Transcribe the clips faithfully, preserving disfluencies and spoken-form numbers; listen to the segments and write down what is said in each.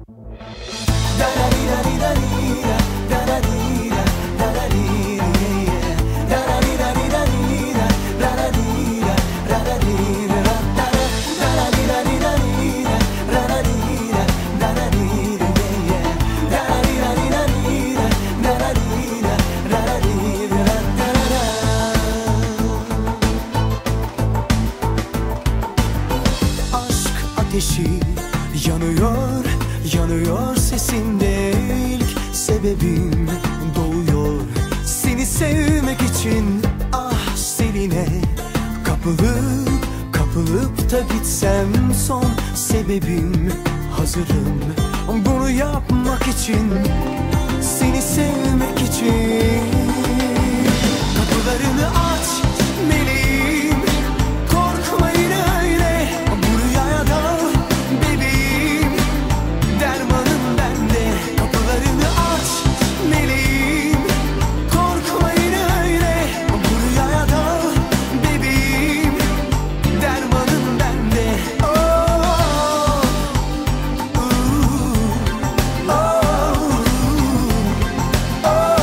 Ateşi yanıyor, yanıyor sesinde. İlk sebebim doğuyor seni sevmek için. Ah seninle kapılıp kapılıp da gitsem, son sebebim hazırım bunu yapmak için, seni sevmek için. Kapılarını aç meleğim, korkma yine öyle, bu rüyaya dal bebeğim, dermanın bende. Kapılarını aç meleğim, korkma yine öyle, bu rüyaya dal bebeğim, dermanın bende. Oh, uh, oh, uh, oh.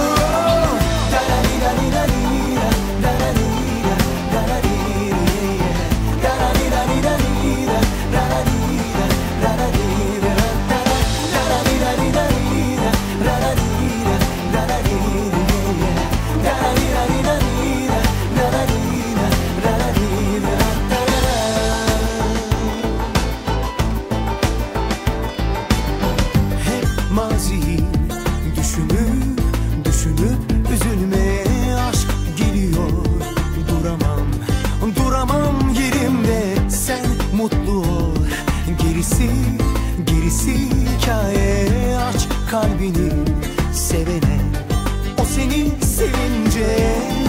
Hep maziyi düşünüp düşünüp üzülmeye, aşk geliyor duramam, duramam yerimde. Sen mutlu ol, gerisi gerisi hikaye. Aç kalbini sevene, o seni sevince